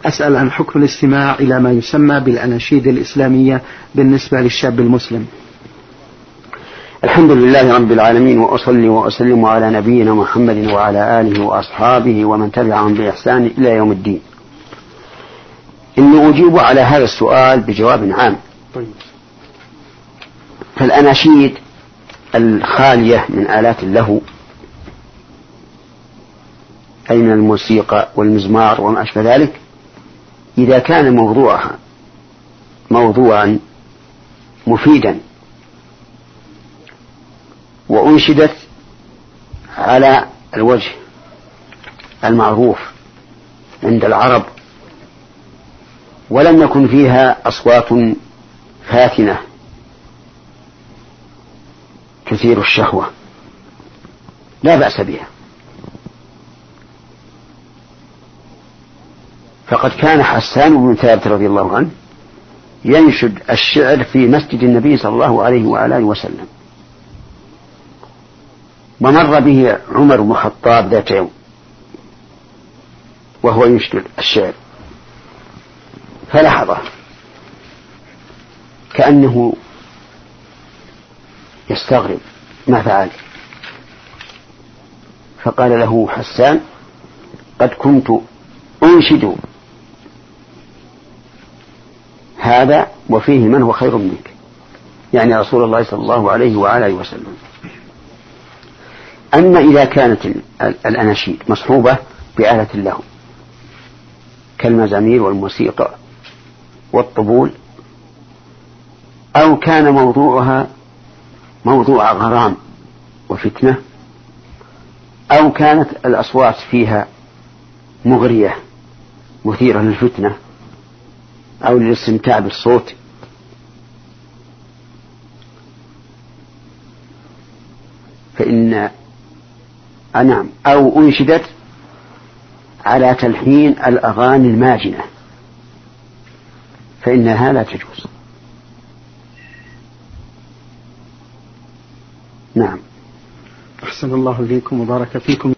أسأل عن حكم الاستماع إلى ما يسمى بالأناشيد الإسلامية بالنسبة للشاب المسلم. الحمد لله رب العالمين، وأصلي وأسلم على نبينا محمد وعلى آله وأصحابه ومن تبعهم بإحسان إلى يوم الدين. إني أجيب على هذا السؤال بجواب عام. فالأناشيد الخالية من آلات اللهو، أي من الموسيقى والمزمار وما أشبه ذلك، إذا كان موضوعها موضوعا مفيدا وأنشدت على الوجه المعروف عند العرب ولم يكن فيها أصوات فاتنة تثير الشهوة، لا بأس بها. فقد كان حسان بن ثابت رضي الله عنه ينشد الشعر في مسجد النبي صلى الله عليه وآله وسلم، ومر به عمر بن الخطاب ذات يوم وهو ينشد الشعر، فلاحظه كأنه يستغرب ما فعل، فقال له حسان: قد كنت أنشد هذا وفيه من هو خير منك، يعني رسول الله صلى الله عليه وآله وسلم. أما إذا كانت الأناشيد مصحوبة بآلة اللهو كالمزامير والموسيقى والطبول، أو كان موضوعها موضوع غرام وفتنة، أو كانت الأصوات فيها مغرية مثيرة للفتنة أو للاستمتاع بالصوت، فإن نعم، أو أنشدت على تلحين الأغاني الماجنة فإنها لا تجوز. نعم. أحسن الله إليكم وبارك فيكم.